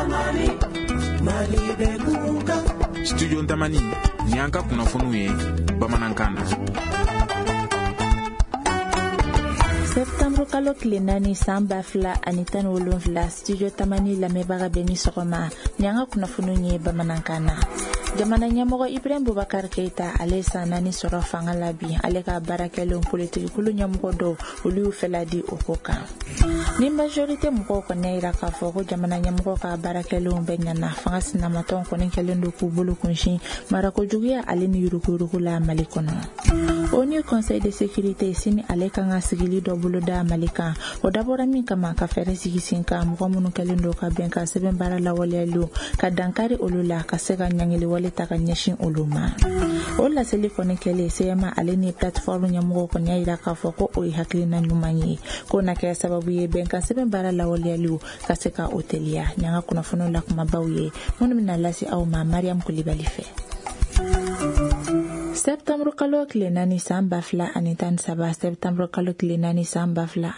Studio Ntamani ni anka kunnafoniw ye bamanankan na. Septembre kalo tile 4 san 2017 Studio Tamani lamɛnbaga bɛɛ ni sɔgɔma ni an ka kunnafoniw ye bamanankan na. Jamana ɲɛmɔgɔ Ibrahim Boubacar Keita ale san 4 sɔrɔ fanga la bi ale ka baarakɛlenw politikulu ɲɛmɔgɔ dɔw olu y'u fɛla di o ko kan. Ni majorité mɔgɔw kɔni yira k'a fɔ ko jamana ɲɛmɔgɔ ka baarakɛlenw bɛɛ ɲɛna fanga sinamatɔn kɔni kɛlen don k'u bolo kunsin marakojuguya ale ni yuruguyurugu la Mali kɔnɔ. ONU Conseil de sécurité sini ale kan ka sigili dɔ boloda Mali kan o dabɔra min kama ka fɛɛrɛ sigi sen kan mɔgɔ minnu kɛlen don ka bɛn ka sɛbɛn baara lawaleyali ka dankari olu la ka se ka ɲangili wale ta ka ɲɛsin olu ma. O laseli kɔni kɛlen CMA ale ni plateforme ɲɛmɔgɔ kɔni y'a yira k'a fɔ ko o ye hakilina ɲuman ye ko na kɛ sababu ye bɛn ka sɛbɛn baara lawaleyali ka se ka o teliya ɲanga kunnafoniw la kumabaw ye minnu bɛna lase aw ma Mariam Kulibali fɛ. Septembre kalo tile 4 san 2017 Septembre kalo tile 4 san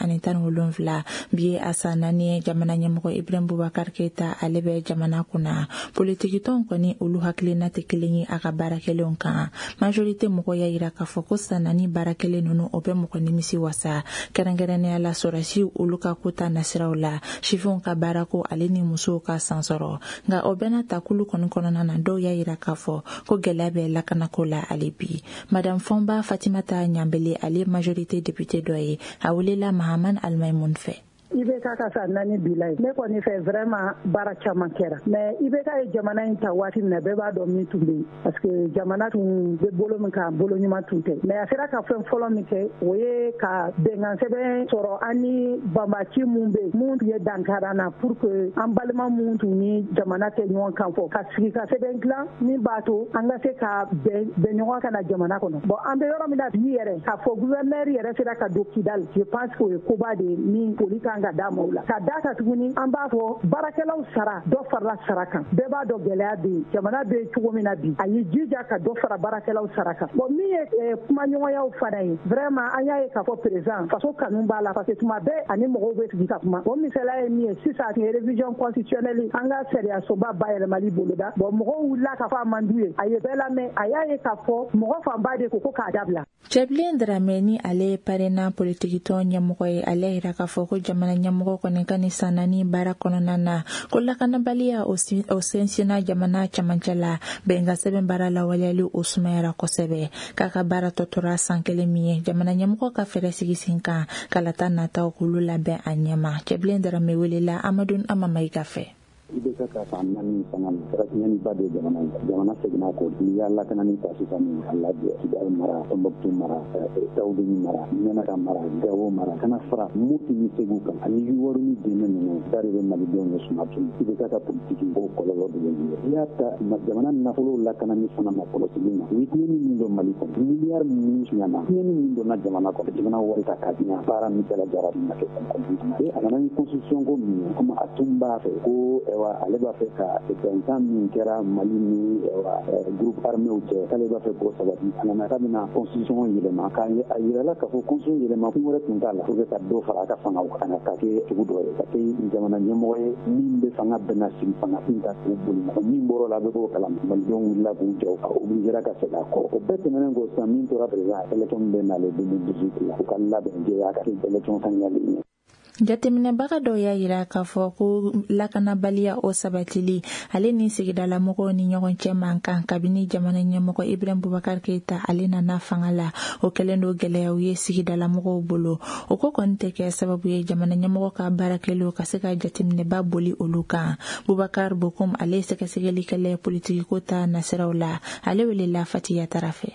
2017 biye asa 4 jamana ɲɛmɔgɔ Ibrahim Boubacar Keita ale bɛ jamana kunna politiki tɔn kɔni olu hakilina tɛ kelen ye a ka baarakɛlenw kan majorité mɔgɔ y'a yira k'a fɔ ko sanani baarakɛlen ninnu o bɛ mɔgɔ nimisi wasa kɛrɛnkɛrɛnnenya la sɔrɔsi olu ka kota nasiraw la sifinw ka baarako ale ni musow ka sansɔrɔ nka o bɛna ta kulu kɔnɔna na dɔw y'a yira k'a fɔ ko gɛlɛya bɛ lakanako la ale bi. Madame Fomba Fatimata Nyambele ale majorité député dɔ ye a welela Mahaman Almaymun fɛ. IBK ka sa 4 bila ye ne kɔni fɛ vraiment baara caman kɛra mais IBK ye jamana in ta waati min na bɛɛ b'a dɔn min tun bɛ yen parce que jamana tun bɛ bolo min kan bolo ɲuman tun tɛ mais a sera ka fɛn fɔlɔ min kɛ o ye ka bɛnkan sɛbɛn sɔrɔ an ni banbaaci mun bɛ yen mun tun ye dankara na pour que an balima mun tun ni jamana tɛ ɲɔgɔn kan fɔ ka sigi ka sɛbɛn dilan min b'a to an ka se ka bɛn ɲɔgɔn kan na jamana kɔnɔ bon an bɛ yɔrɔ min na bi yɛrɛ k'a fɔ gouverneur yɛrɛ sera ka don Kidal je pense que o ye koba de ye min poli kan ka d'a ma o la ka d'a kan tuguni an b'a fɔ baarakɛlaw sara dɔ farala sara kan bɛɛ b'a dɔn gɛlɛya bɛ yen jamana bɛ yen cogo min na bi a y'i jija ka dɔ fara baarakɛlaw sara kan bon min ye kumaɲɔgɔnyaw fana ye vraiment an y'a ye k'a fɔ président faso kanu b'a la parce que tuma bɛɛ ani mɔgɔw bɛ sigi ka kuma o misaliya ye min ye sisan révision constitutionnelle an ka sariyasoba bayɛlɛmali boloda bon mɔgɔw wulila k'a fɔ a man d'u ye a ye bɛɛ lamɛn a y'a ye k'a fɔ mɔgɔ fanba de ko k'a dabila. Cɛbilen Dramé ni ale parena politiki tɔn ɲɛmɔgɔ ye ale yira k'a fɔ ko jamana ɲɛmɔgɔ kɔni ka ni san 4 baara kɔnɔna na ko lakanabaliya o sinsinna jamana camancɛ la bɛn ka sɛbɛn baara lawaleyali o sumayara kosɛbɛ k'a ka baara tɔtora san 1 min ye jamana ɲɛmɔgɔ ka fɛɛrɛ sigi sen kan kalata nataw k'olu labɛn a ɲɛma. Cɛbilen Dramé welela Amadou Amamayiga fɛ. IBK ka san 4 fanga na kɛrɛnkɛrɛnnen ba de jamana seginna kɔ n'i y'a lakanani ta sisan min a lajɛ Kidal mara Tombouctou mara Tawudu mara Ɲanaka mara Gawo mara kana fara Mopti ni Segu kan ani Yuwaru ni dɛmɛ ninnu da de bɛ malidenw ye suma tun IBK ka politiki o kɔlɔlɔ de bɛ yen n'i y'a ta jamana nafolo lakanani fana ma kɔlɔsili ma ni tiɲɛni min dɔ Mali kɔnɔ miliyari min tiɲɛna tiɲɛni min donna jamana kɔnɔ jamana wari ta ka diɲɛ baara min kɛra jara na kɛ kɔnɔ a nana ni constitution ko min ye comme a tun b'a fɛ ko ale b'a fɛ ka bɛnkan min kɛra Mali ni groupe arméw cɛ k'ale b'a fɛ k'o sabati a nana k'a bɛna constitution yɛlɛma a yirala k'a fɔ constitution yɛlɛma kun wɛrɛ tun t'a la pour que ka dɔ fara a ka fangaw kan ka kɛ cogo dɔ ye ka kɛ jamana ɲɛmɔgɔ ye min bɛ fanga bɛna sigi fanga sin ta k'u boli min bɔr'o la a bɛ k'o kalama malidenw wulila k'u jɔ a obligera ka segin a kɔ o bɛɛ tɛmɛnen kɔ sisan min tora président élection bɛ nalen 2018 la u ka labɛn jɛya ka kɛ élection saniyalen ye. Jateminɛbaga dɔw y'a yira k'a fɔ ko lakanabaliya o sabatili ale ni sigidala mɔgɔw ni ɲɔgɔn cɛ man kan kabini jamana ɲɛmɔgɔ Ibrahim Boubacar Keita ale nana fanga la o kɛlen do gɛlɛyaw ye sigidala mɔgɔw bolo o ko kɔni tɛ kɛ sababu ye jamana ɲɛmɔgɔ ka baarakɛlaw ka se ka jateminɛba boli olu kan. Boubacar Bokoum ale sɛgɛsɛgɛlikɛla politiki ko ta nasiraw la ale welela Fatiya Tara fɛ.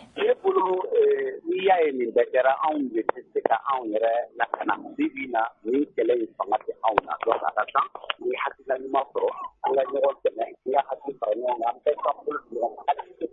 Y'a ye nin bɛɛ kɛra anw de tɛ se ka anw yɛrɛ lakana bi na ni kɛlɛ in fanga tɛ anw na donc a ka kan ni hakilina ɲuman sɔrɔ an ka ɲɔgɔn dɛmɛ an ka hakili fara ɲɔgɔn kan an bɛɛ ka bolo ɲɔgɔn kan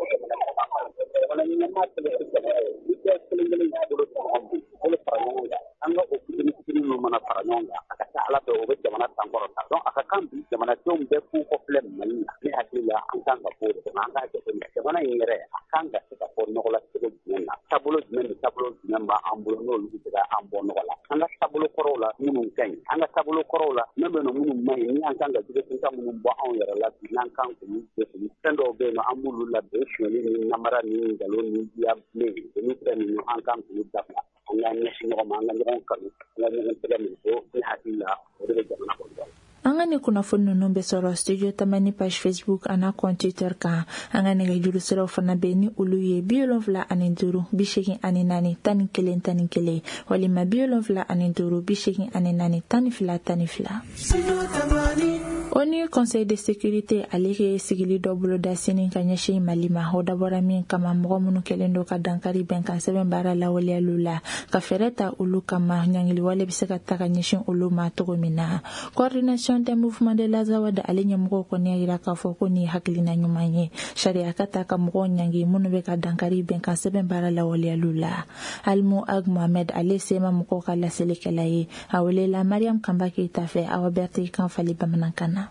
jamana ɲɛmaa tɛ se kɛlɛ ye ni bɛɛ kelen y'a bolo ɲɔgɔn bolo fara ɲɔgɔn kan an ka o fitinin minnu mana fara ɲɔgɔn kan a ka ca Ala fɛ o bɛ jamana sankɔrɔ ta donc a ka kan bi jamanadenw bɛɛ k'u kɔfilɛ Mali la ne hakili la an kan ka fɔ o an k'a jateminɛ jamana in yɛrɛ a kan ka se ka bɔ nɔgɔ la cogo jumɛn na taabolo jumɛn ni taabolo jumɛn b'an bolo n'olu bɛ se ka an bɔ nɔgɔ la an ka taabolo kɔrɔ kɔrɔw la minnu ka ɲi an ka taabolo kɔrɔw la ne bɛ minnu man ɲi ni an kan ka jɛgɛkunta minnu bɔ anw yɛrɛ la bi n'an kan k'olu jɛfili fɛn dɔw bɛ yen nɔ an b'olu labɛn sonyali ni namara ni nkalon ni diya bilen olu fɛn ninnu an kan k'olu dabila an ka ɲɛsin ɲɔgɔn ma an ka ɲɔgɔn kanu an ka ɲɔgɔn tɛgɛ min fɔ ne hakili la o de bɛ jamana kɔnɔ. An ka ni kunnafoni ninnu bɛ sɔrɔ studio tamani page Facebook ana compte Twitter kan. An ka nɛgɛjuru siraw fana bɛ ni olu ye 75 84 11 11 walima 75 84 11 12. ONU Conseil de sécurité ale ke sigili dɔ boloda sini ka ɲɛsin Mali ma o dabɔra min kama mɔgɔ minnu kɛlen don ka dankari bɛnkan sɛbɛn baara lawaleyalu la ka fɛɛrɛ ta olu kama ɲangiliwale bɛ se ka ta ka ɲɛsin olu ma cogo min na. Coordination des mouvements de la Zawad ale ɲɛmɔgɔw kɔni y'a jira k'a fɔ ko ni hakilina ɲuman ye sariya ka ta ka mɔgɔw ɲangi minnu bɛ ka dankari bɛnkan sɛbɛn baara lawaleyalu la. Almu Ag Mohamed ale sema mɔgɔw ka laselikɛla ye a welela Mariam Kamba Keita fɛ Awa Berti kan fali bamanankan na.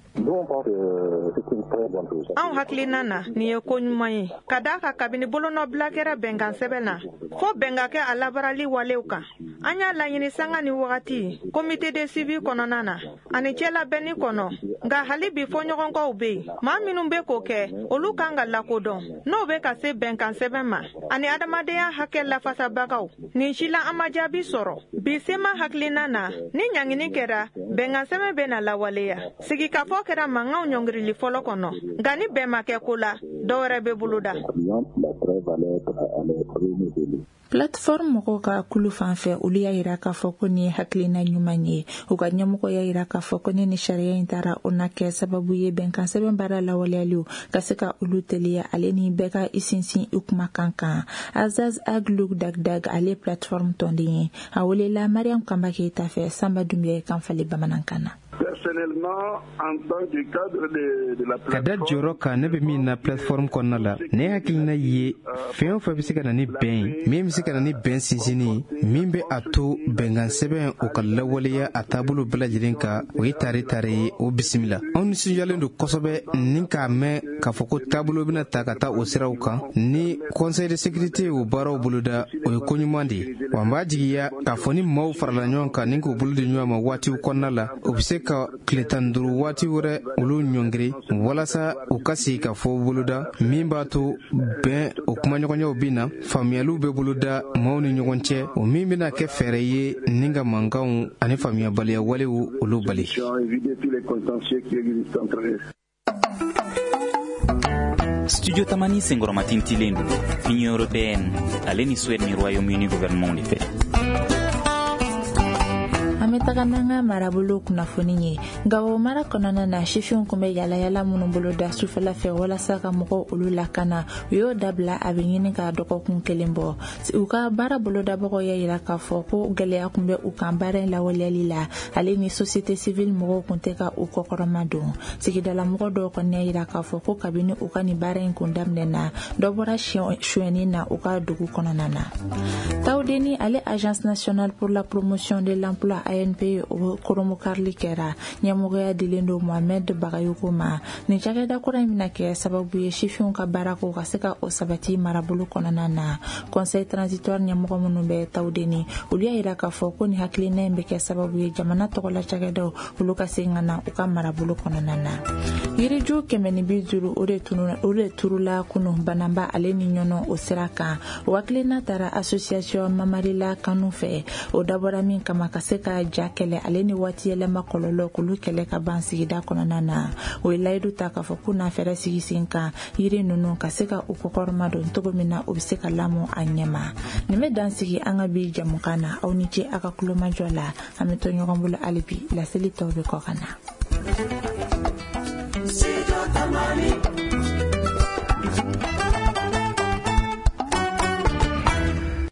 Anw hakilina na ni ye ko ɲuman ye ka da ka kabini bolonɔ bila kɛra bɛnkan sɛbɛn na fo bɛnkan kɛ a labarali walew kan an y'a laɲini sanga ni wagati comité de suivi kɔnɔna na ani cɛlabɛnni kɔnɔ nka hali bi fɔɲɔgɔnkɔw bɛ yen maa minnu bɛ k'o kɛ olu kan ka lakodɔn n'o bɛ ka se bɛnkan sɛbɛn ma ani adamadenya hakɛ lafasabagaw nin si la an ma jaabi sɔrɔ bi sema hakilina na ni ɲangini kɛra bɛnkan sɛbɛn bɛ na lawaleya sigikafɔ kɛra mankanw ɲɔngirili fɔlɔ kɔnɔ nka ni bɛn ma kɛ ko la dɔwɛrɛ bɛ boloda. Plateforme mɔgɔw ka kulu fanfɛ olu y'a jira k'a fɔ ko ni hakilina ɲuman ye u ka ɲɛmɔgɔ y'a jira k'a fɔ ko ni sariya in taara o na kɛ sababu ye bɛnkan sɛbɛn baara lawaleyaliw ka se ka olu teliya ale ni bɛɛ ka i sinsin i kumakan kan. Azaz Agluk Dagdag ale plateforme tɔnden ye a welela Mariam Kamba Keita fɛ Samba Dumbiya kan fali bamanankan na. Ka da jɔyɔrɔ kan ne bɛ min na plateforme kɔnɔna la ne hakilina ye fɛn o fɛn bɛ se ka na ni bɛn min bɛ se ka na ni bɛn sinsinni min bɛ a to bɛnkan sɛbɛn o ka lawaleya a taabolo bɛɛ lajɛlen kan o ye tare ye o bisimila anw nisɔndiyalen don kosɛbɛ ni k'a mɛn k'a fɔ ko taabolo bɛna ta ka taa o siraw kan ni conseil de sécurité o baaraw boloda o ye koɲuman de ye wa n b'a jigiya k'a fɔ ni maaw farala ɲɔgɔn kan ni k'o bolo di ɲɔgɔn ma waatiw kɔnɔna la o bɛ se ka tile 15 waati wɛrɛ olu ɲɔngiri walasa u ka sigi ka fɔ boloda min b'a to bɛn o kumaɲɔgɔnyaw bɛ na faamuyaliw bɛ boloda maaw ni ɲɔgɔn cɛ o min bɛna kɛ fɛɛrɛ ye ni ka mankanw ani faamuyabaliya walew olu bali. Studio Tamani senkɔrɔma tintilen don Union européenne ale ni Suède ni Royaume-Uni gouvernement de fɛ. Tagananga marabolo kunnafoni ye nka o mara kɔnɔna na sifinw kun bɛ yalayala minnu bolo da sufɛla fɛ walasa ka mɔgɔw olu lakana u y'o dabila a bɛ ɲini ka dɔgɔkun kelen bɔ u ka baara bolodabagaw y'a jira k'a fɔ ko gɛlɛya kun bɛ u kan baara in lawaleyali la ale ni société civile mɔgɔw kun tɛ ka u kɔkɔrɔma don sigidala mɔgɔ dɔw kɔni y'a jira k'a fɔ ko kabini u ka nin baara in kun daminɛna dɔ bɔra suyɛnni na u ka dugu kɔnɔna na Tawdeni ale agence nationale pour la promotion de l'emploi ANP o koromokarli kɛra ɲɛmɔgɔya dilen don Mohamed Bagayoko ma nin cakɛda kura in bɛna kɛ sababu ye sifinw ka baarako ka se ka o sabati marabolo kɔnɔna na conseil transitoire ɲɛmɔgɔ minnu bɛ Tawdeni olu y'a jira k'a fɔ ko nin hakilina in bɛ kɛ sababu ye jamana tɔgɔla cakɛdaw olu ka segin ka na u ka marabolo kɔnɔna na yiriju 150 o de turula kunu banamba ale ni ɲɔnɔ o sira kan o hakilina taara association Mamarila kanu fɛ o dabɔra min kama ka se ka ja kɛlɛ ale ni waati yɛlɛma kɔlɔlɔ k'olu kɛlɛ ka ban sigida kɔnɔna na o ye layidu ta k'a fɔ k'u n'a fɛɛrɛ sigi sen kan yiri ninnu ka se ka u kɔkɔrɔma don cogo min na o bɛ se ka lamɔ a ɲɛma nin bɛ dan sigi an ka bi jamukan na aw ni ce a ka kulomajɔ la an bɛ to ɲɔgɔn bolo hali bi laseli tɔw bɛ kɔ ka na.